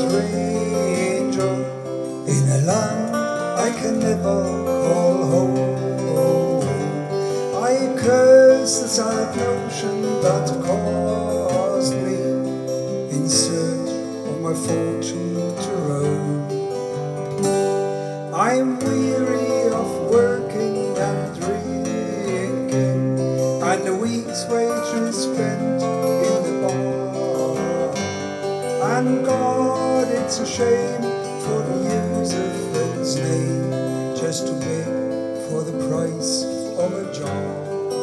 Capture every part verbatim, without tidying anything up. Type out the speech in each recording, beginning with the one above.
stranger in a land I can never call home. I curse the sad notion that caused me in search of my fortune to roam. I'm weary of working and drinking, and the week's wages spent in the bar. And God, it's a shame for the use of His name just to beg for the price of a jar.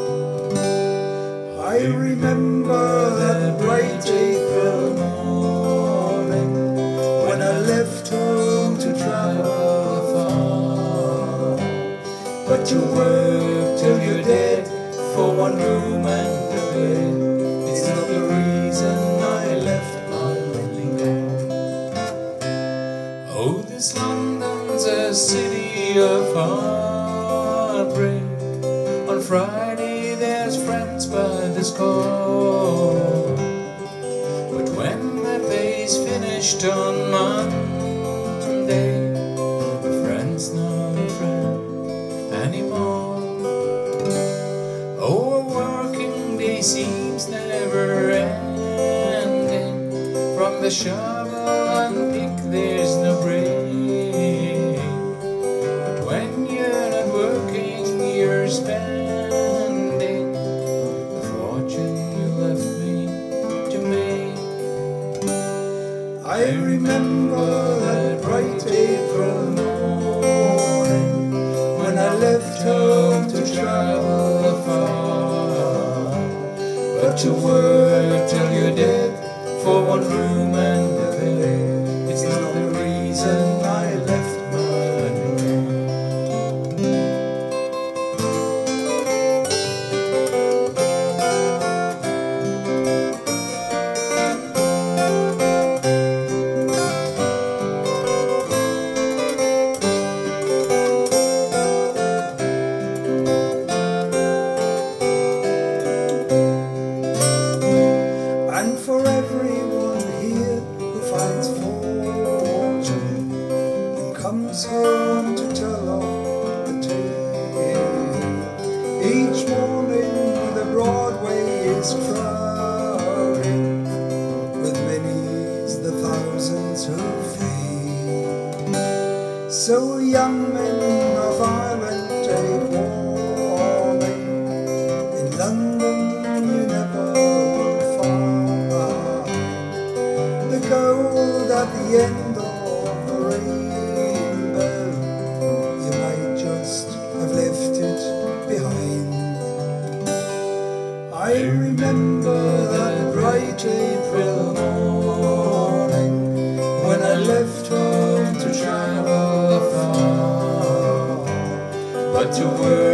I remember that bright April morning when I left home to travel far. But you work till you're dead for one room and a bed. It's not the reason I left my lonely bed. Oh, this London's a city of heartbreak. On Friday there's friends by the score, but when the day's finished on Monday, a friend's not a friend anymore. Oh, a working day seems never ending. From the shovel and pick there's no break. But when you're not working, you're spending the fortune you left me to make. I remember that bright April morning when I left home to travel afar. But to work till you're dead for one room and a bed, it's not the reason I left my lonely And for everyone here who finds fortune and comes home to tell of the tale, each morning the Broadway is crowded with many's the thousands who fail. So young men of Ireland, take warning. In London you never will find the gold at the end of the rainbow. You might just have left it behind. I remember that bright April morning when I left home to travel afar. But to work